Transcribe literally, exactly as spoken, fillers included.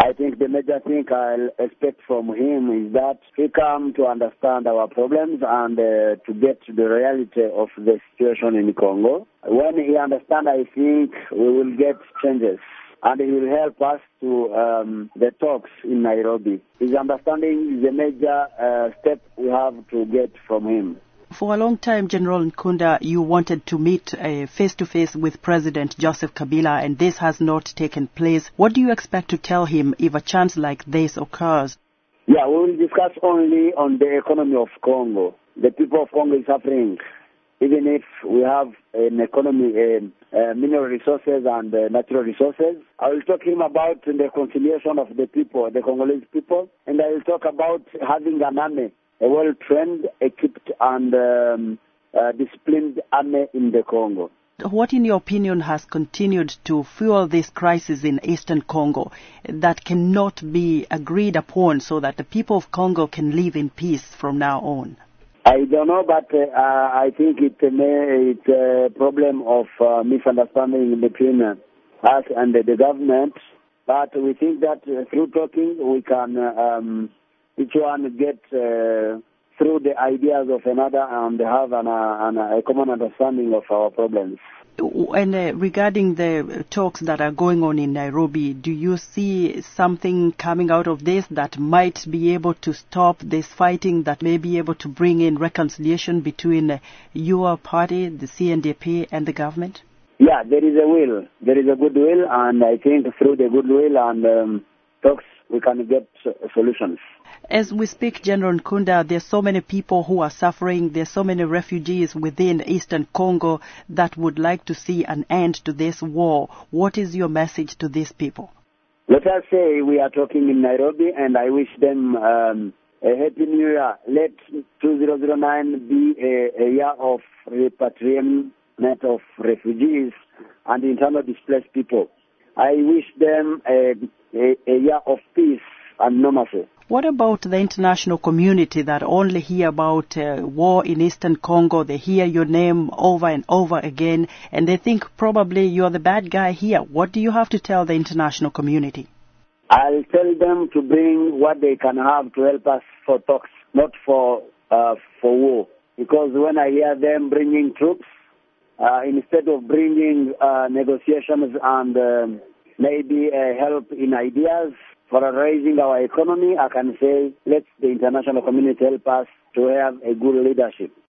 I think the major thing I expect from him is that he come to understand our problems and uh, to get to the reality of the situation in Congo. When he understands, I think we will get changes, and he will help us to um, the talks in Nairobi. His understanding is a major uh, step we have to get from him. For a long time, General Nkunda, you wanted to meet uh, face-to-face with President Joseph Kabila, and this has not taken place. What do you expect to tell him if a chance like this occurs? Yeah, we will discuss only on the economy of Congo. The people of Congo is suffering. Even if we have an economy, uh, uh, mineral resources and uh, natural resources, I will talk to him about the conciliation of the people, the Congolese people, and I will talk about having an army, a well-trained, equipped, and um, uh, disciplined army in the Congo. What, in your opinion, has continued to fuel this crisis in Eastern Congo that cannot be agreed upon so that the people of Congo can live in peace from now on? I don't know, but uh, I think it, uh, may, it's a problem of uh, misunderstanding between uh, us and uh, the government. But we think that uh, through talking, we can uh, um, each one get uh, through the ideas of another and have an, uh, an, uh, a common understanding of our problems. And uh, regarding the talks that are going on in Nairobi, do you see something coming out of this that might be able to stop this fighting, that may be able to bring in reconciliation between uh, your party, the C N D P, and the government? Yeah, there is a will. There is a goodwill, and I think through the goodwill and um, talks, we can get uh, solutions. As we speak, General Nkunda, there are so many people who are suffering. There are so many refugees within Eastern Congo that would like to see an end to this war. What is your message to these people? Let us say we are talking in Nairobi, and I wish them um, a happy new year. Let two thousand nine be a, a year of repatriation of refugees and internally displaced people. I wish them a, a, a year of peace and normalcy. What about the international community that only hear about uh, war in Eastern Congo? They hear your name over and over again, and they think probably you're the bad guy here. What do you have to tell the international community? I'll tell them to bring what they can have to help us for talks, not for uh, for war. Because when I hear them bringing troops, uh, instead of bringing uh, negotiations and um, maybe uh, help in ideas for raising our economy, I can say let the international community help us to have a good leadership.